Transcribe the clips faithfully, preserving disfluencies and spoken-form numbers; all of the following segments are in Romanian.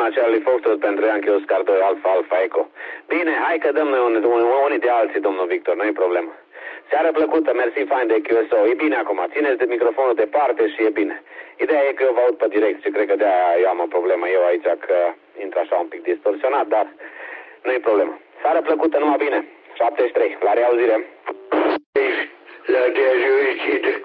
Lima Charlie Foxtrot pentru Yankee Oscar doi Alfa Alfa Echo. Bine, hai că dăm noi unii, unii de alții, domnul Victor, nu-i problemă. Seară plăcută, mersi fain de Q S O. E bine acum, țineți de microfonul departe și e bine. Ideea e că eu vă aud pe direct și cred că de-aia eu am o problemă eu aici, că intră așa un pic distorsionat, dar nu-i problemă. Seară plăcută, numai bine. șaptezeci și trei, la reauzire. La reauzire.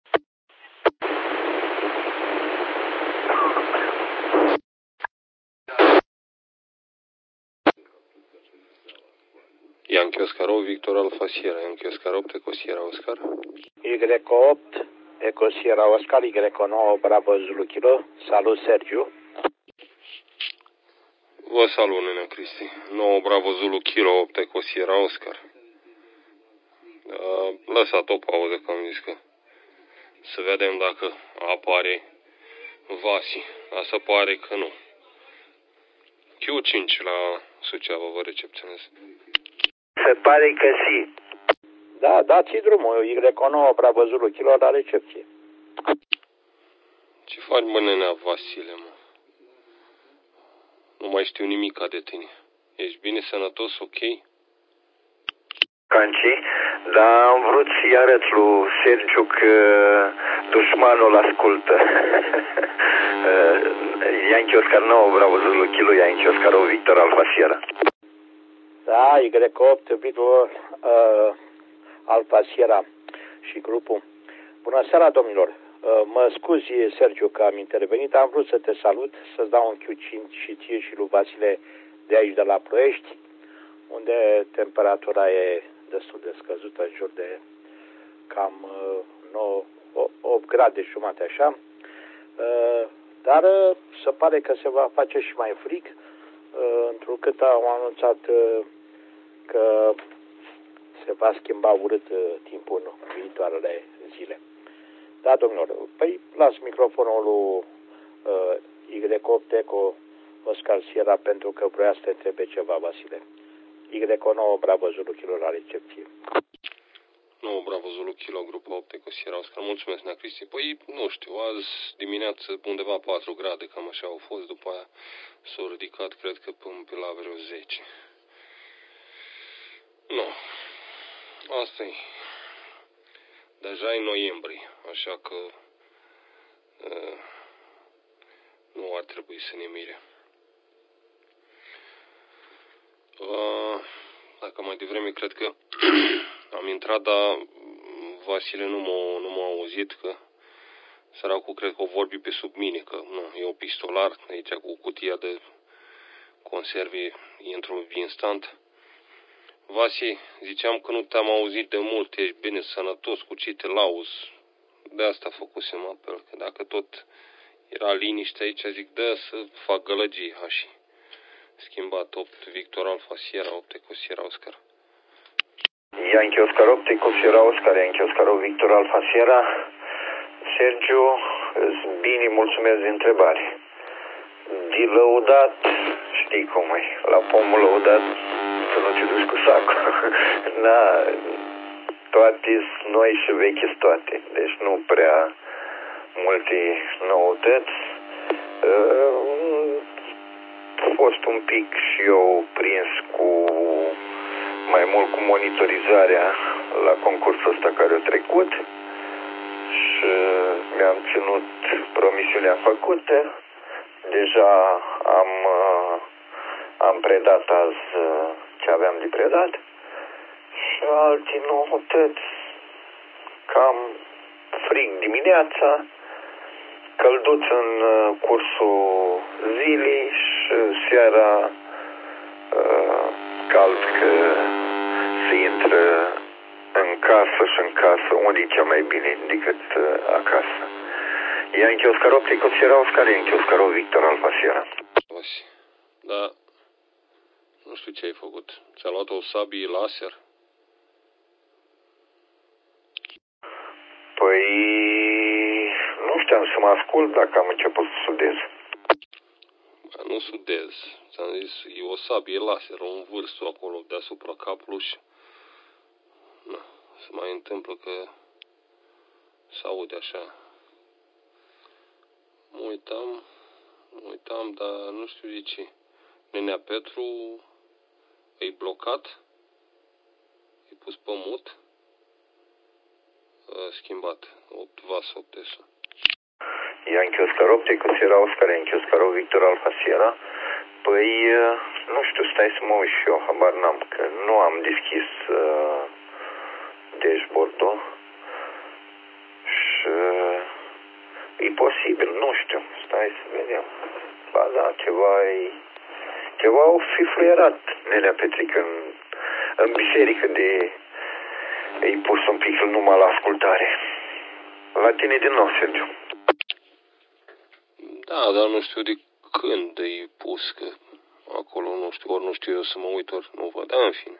Yankee Oscar opt, Victor Alfa Sierra, Yankee Oscar opt, Eco Sierra Oscar. Y opt, Eco Sierra Oscar, Y nouă, Bravo Zulu Kilo. Salut, Sergiu. Vă salut, Nenea Cristi. nouă, Bravo Zulu Kilo opt, Eco Sierra Oscar. Uh, lăsat o pauză, că am zis că să vedem dacă apare Vasi. Asta pare că nu. Q cinci la Suceava vă recepționez. Se pare că si. Da, dați drumul. Y nouă, Bravo Zulu Kilo la recepție. Ce faci, mă, Nenea Vasile, mă? Nu mai știu nimica de tine. Ești bine, sănătos, ok? Canci, dar am vrut să-i arăt lui Sergiu că dușmanul ascultă. Yankee Oscar nouă, Bravo Zulu Kilo, Yankee Oscar opt, Victor Alfa Sierra. Da, Y opt, Victor uh, Alfa Sierra și grupul. Bună seara, domnilor. Uh, mă scuzi, Sergiu, că am intervenit. Am vrut să te salut, să-ți dau un Q cinci și ție și lui Vasile de aici, de la Ploiești, unde temperatura e destul de scăzută, în jur de cam uh, nouă, opt grade jumate așa. Uh, dar uh, se pare că se va face și mai frig, uh, întrucât au anunțat uh, că se va schimba urât uh, timpul în viitoarele zile. Da, domnilor, păi las microfonul lui uh, Y opt Eco Oscar Sierra pentru că vrea să te întrebe ceva, Vasile. Y nouă, Bravo Zulu Kilo la recepție. nouă, Bravo Zulu Kilo, grupul opt, Eco Sierra Oscar. Mulțumesc, Nea Cristi. Păi, nu știu, azi dimineață undeva patru grade, cam așa au fost, după aia s-au ridicat, cred că până pe la vreo zece. Nu. Asta e. Deja e noiembrie, așa că uh, nu ar trebui să ne mire. Uh, dacă mai devreme cred că am intrat, dar Vasile nu m-a, nu m-a auzit, că săracul cred că o vorbi pe sub mine, că nu, e o pistolar aici cu cutia de conserve, intru instant. Vasi, ziceam că nu te-am auzit de mult, ești bine, sănătos, cu ce te lauzi. De asta făcusem apel, că dacă tot era liniște aici, zic, dă să fac gălăgie, hași. Schimbat opt, Victor Alfa Sierra, opt, Eco Sierra Oscar. Yankee Oscar opt, Eco Sierra Oscar, Yankee Oscar opt, Victor Alfa Sierra. Sergiu, bine, mulțumesc de întrebare. De lăudat, știi cum e, la pomul lăudat, să nu te duci cu sacul. Na, toate noi și vechi toate, deci nu prea multe noutăți. A fost un pic și eu prins cu mai mult cu monitorizarea la concursul ăsta care a trecut și mi-am ținut promisiunea făcută. Deja am, am predat azi ce aveam de predat și alte noutăți, cam frig dimineața, călduț în cursul zilei și seara uh, cald că se intră în casă și în casă unde e cea mai bine decât uh, acasă. Yankee Oscar opt, Eco Sierra Oscar, Yankee Oscar opt, Victor Alfa Sierra. Da, nu știu ce ai făcut. Ți-a luat o sabie laser? Păi, nu știam să mă ascult dacă am început să sudez. Bă, nu sudez. Ți-am zis, e o sabie laser, un vârstul acolo deasupra capului și... Na, se mai întâmplă că se aude așa. Mă uitam, Uitam, dar nu știu de ce. Nenea Petru e blocat, e pus pe mut, schimbat, opt vas, opt Tesla. Yankee Oscar Opticus era Oscar Yankee Oscar Victor Alfa Sierra. Păi, nu știu, stai să mă uit și eu, habar n-am, că nu am deschis uh, dashboard-ul și uh, e posibil, nu știu, stai să vedem. Ba da, ceva e, ceva o fi fluierat, Nenea Petrică, în, în biserică de, e pus un pic numai la ascultare. La tine din nou, Sergiu. Da, dar nu știu de când e pus, că acolo nu știu, ori nu știu eu să mă uit, ori nu văd, în fine.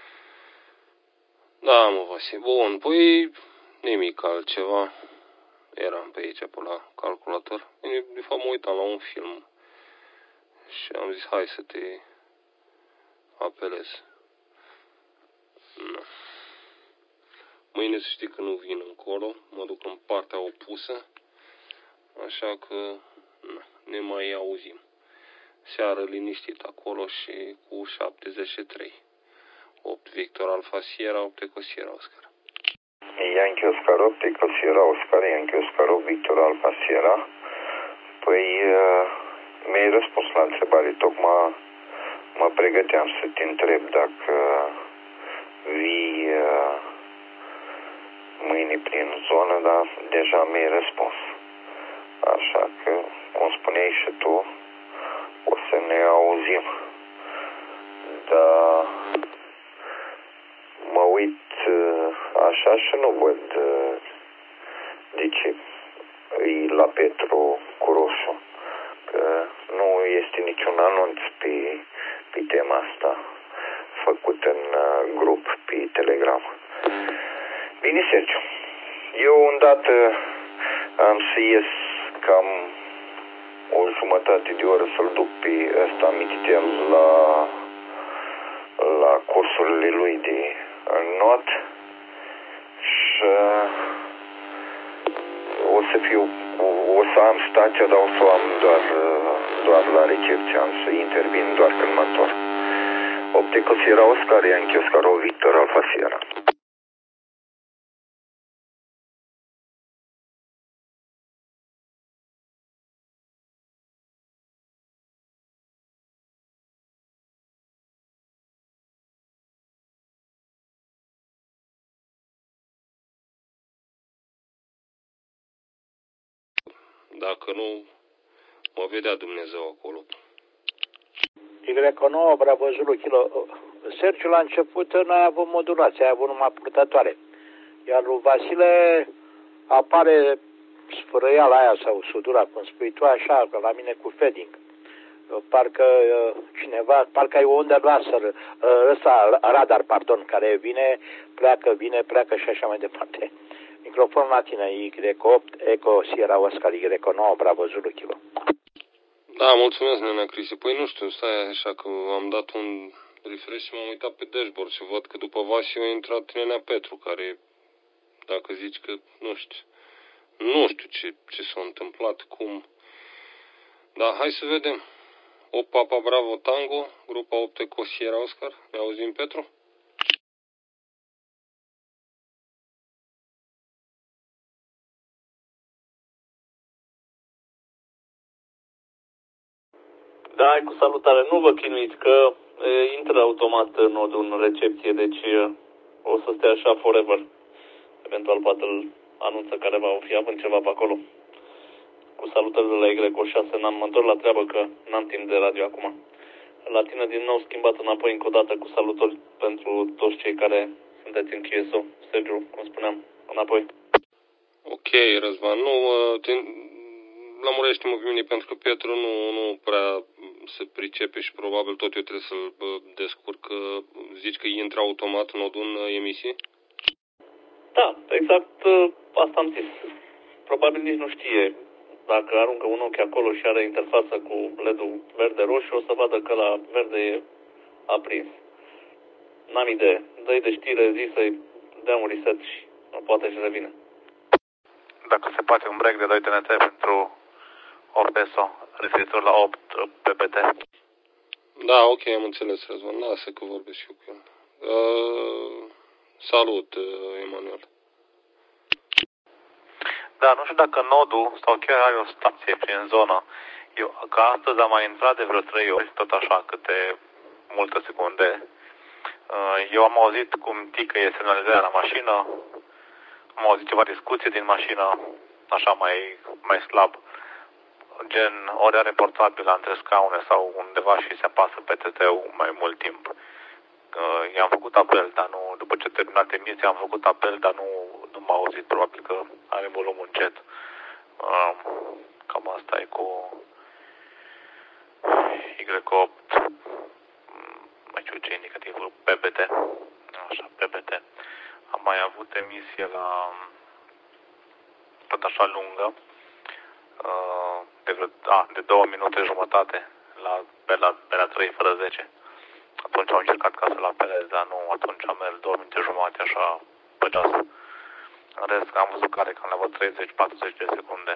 Da, mă, Vase, bun, păi nimic altceva. Eram pe aici, pe la calculator. De fapt, mă uitam la un film și am zis, hai să te apelez. No. Mâine să știi că nu vin încolo, mă duc în partea opusă, așa că no, ne mai auzim. Seară liniștit acolo și cu șaptezeci și trei. opt Victor Alfa Sierra, opt Eco Sierra Oscar. Yankee Oscar opt Eco Sierra Oscar, Yankee Oscar opt Victor Alfa Sierra. Păi uh, mi-ai răspuns la întrebare, tocmai mă pregăteam să te întreb dacă vii uh, mâine prin zonă, dar deja mi-ai răspuns. Așa că, cum spuneai și tu, o să ne auzim. Dar mă uit așa și nu văd de ce e la Petru cu roșu. Că nu este niciun anunț pe, pe tema asta făcut în grup pe Telegram. Bine, Sergiu. Eu îndată am să ies cam o jumătate de oră să-l duc pe ăsta Mititel la, la cursurile lui de not și o să fiu, o să am stația, dar o să o am doar, doar la recepție, am să intervin doar când mă întorc. opt Eco Sierra Oscar, Yankee Oscar Victor Alfa Sierra. Dacă nu, mă vedea Dumnezeu acolo. Y nouă, Bravo Zulu, kilo. Sergiu, la început n-ai avut modulație, ai avut numai purtătoare. Iar lui Vasile apare sfărăiala aia sau sudura, cum spui tu, așa, la mine cu fading. Parcă cineva, parcă ai o undă noastră, ăsta, radar, pardon, care vine, pleacă, vine, pleacă și așa mai departe. Microfonul la tine, Y opt, Eco Sierra Oscar, Y nouă, Bravo Zulu, kilo. Da, mulțumesc, Nenea Cristi. Păi nu știu, stai așa că am dat un refresh și m-am uitat pe dashboard și văd că după Vasi a intrat Nenea Petru, care, dacă zici că, nu știu, nu știu ce, ce s-a întâmplat, cum. Dar hai să vedem. opt Papa Bravo Tango, grupa opt Eco Sierra Oscar. Ne auzim, Petru? Da, cu salutare. Nu vă chinuiți că e, intră automat nodul în recepție, deci e, o să stea așa forever. Eventual poate îl anunță careva, o fi având ceva pe acolo. Cu salutări de la Y șase, n-am mă întorc la treabă că n-am timp de radio acum. La tine din nou schimbat înapoi încă o dată cu salutări pentru toți cei care sunteți în Q S O. Sergiu, cum spuneam, înapoi. Ok, Răzvan, nu, te, lămurește-mă pe mine pentru că Petru nu, nu prea se pricepe și probabil tot eu trebuie să-l descurc. Zici că intră automat nodul în emisie? Da, exact asta am zis. Probabil nici nu știe. Dacă aruncă un ochi acolo și are interfața cu L E D-ul verde-roșu, o să vadă că la verde e aprins. N-am idee. Dă-i de știre, zi să-i dea un reset și poate și revine. Dacă se poate un break de doi T N T pentru Orbeso. referitor la opt P P T. Da, ok, am înțeles, Răzvan. Lasă că vorbesc și eu cu el. Uh, salut, uh, Emanuel. Da, nu știu dacă nodul sau chiar are o stație prin zonă. Eu, ca astăzi am mai intrat de vreo trei ori, tot așa, câte multe secunde. Eu am auzit cum tică e semnalizarea la mașină, am auzit ceva discuție din mașină, așa mai, mai slab. Gen, ori are portabil între scaune sau undeva și se apasă pe T T-ul mai mult timp. I-am făcut apel, dar nu, după ce terminat emisia, am făcut apel, dar nu, nu m-a auzit, probabil că are volumul încet. Cam asta e cu Y opt, mai știu ce indicativul, P B T, așa, P B T. Am mai avut emisie la, tot așa lungă, de, vreo, a, de două minute jumătate, la, pe, la, pe la trei fără zece. Atunci am încercat ca să-l apelez, dar nu, atunci am mers două minute jumătate, așa, pe ceas. În rest, am văzut care cam la vreo treizeci patruzeci de secunde.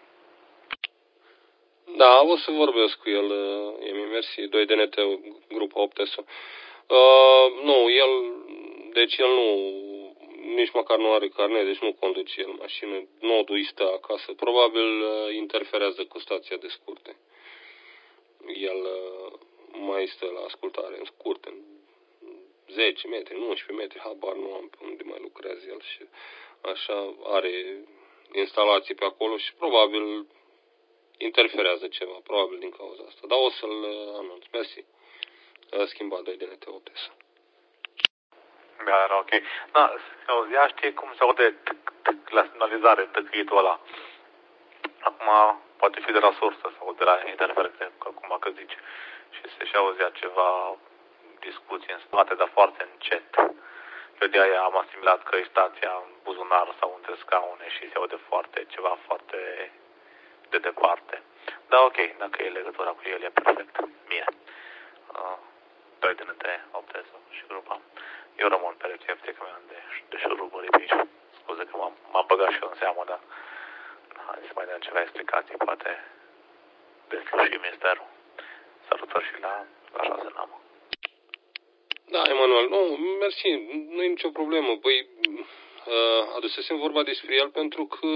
Da, o să vorbesc cu el, Emi, mersi, doi D N T, grupa opt S O. Uh, nu, el, deci el nu, nici măcar nu are carnet, deci nu conduce el mașină, nodul îi stă acasă, probabil uh, interferează cu stația de scurte. El uh, mai stă la ascultare în scurte, în zece metri, nouăsprezece metri, habar nu am pe unde mai lucrează el și așa are instalații pe acolo și probabil interferează ceva, probabil din cauza asta. Dar o să-l anunț. Mersi. A schimbat doi D N T opt S. Da, era ok. Da, ea știe cum se aude tâc, tâc, la semnalizare, tâcâitul ăla. Acum poate fi de la sursă sau de la interferențe, acum că zici. Și se și auzea ceva discuții în spate, dar foarte încet. Eu de aia am asimilat că e stația în buzunar sau între scaune și se aude foarte, ceva foarte de departe. Da, ok, dacă e legătura cu el, e perfect. Bine. Uh, doi D N T opt S O și grupa. Eu rămân pe recepție că mi-am de, de șuruburi pe aici. Scuze că m-am, m-am băgat și eu în seamă, dar hai să mai dăm ceva explicații, poate desluși misterul. Salutări și la, la șase namă. Da, Emanuel, nu, mersi, nu e nicio problemă. Păi, uh, adusesem vorba despre el pentru că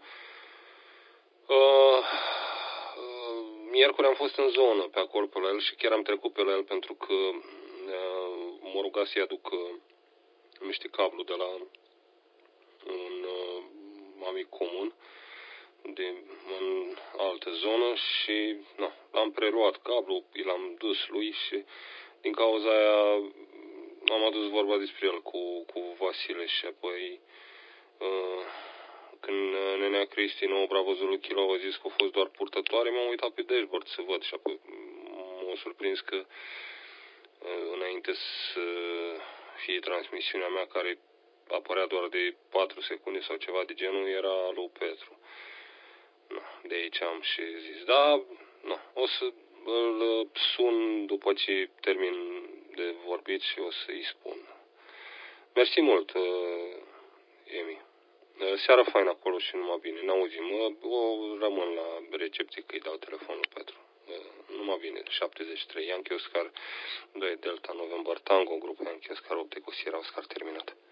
uh, uh, miercuri am fost în zonă pe acolo pe la el și chiar am trecut pe la el pentru că uh, mă ruga să-i aduc uh, niște cablu de la un uh, amic comun de, în altă zonă și na, l-am preluat cablu, l-am dus lui și din cauza aia am adus vorba despre el cu, cu Vasile și apoi uh, când nenea Cristi, nouă Bravo Zulu Kilo, a zis că a fost doar purtătoare, m-am uitat pe dashboard să văd și apoi m-a surprins că uh, înainte să fie transmisiunea mea care apărea doar de patru secunde sau ceva de genul, era lui Petru. No, de aici am și zis, da, no, o să îl sun după ce termin de vorbit și o să-i spun. Mersi mult, Emi. Seara faină acolo și numai bine. N-auzim. O rămân la recepție că îi dau telefonul Petru. Numai bine. șaptezeci și trei Yankee Oscar doi Delta November Tango, grupul Yankee Oscar opt Eco Sierra Oscar terminat.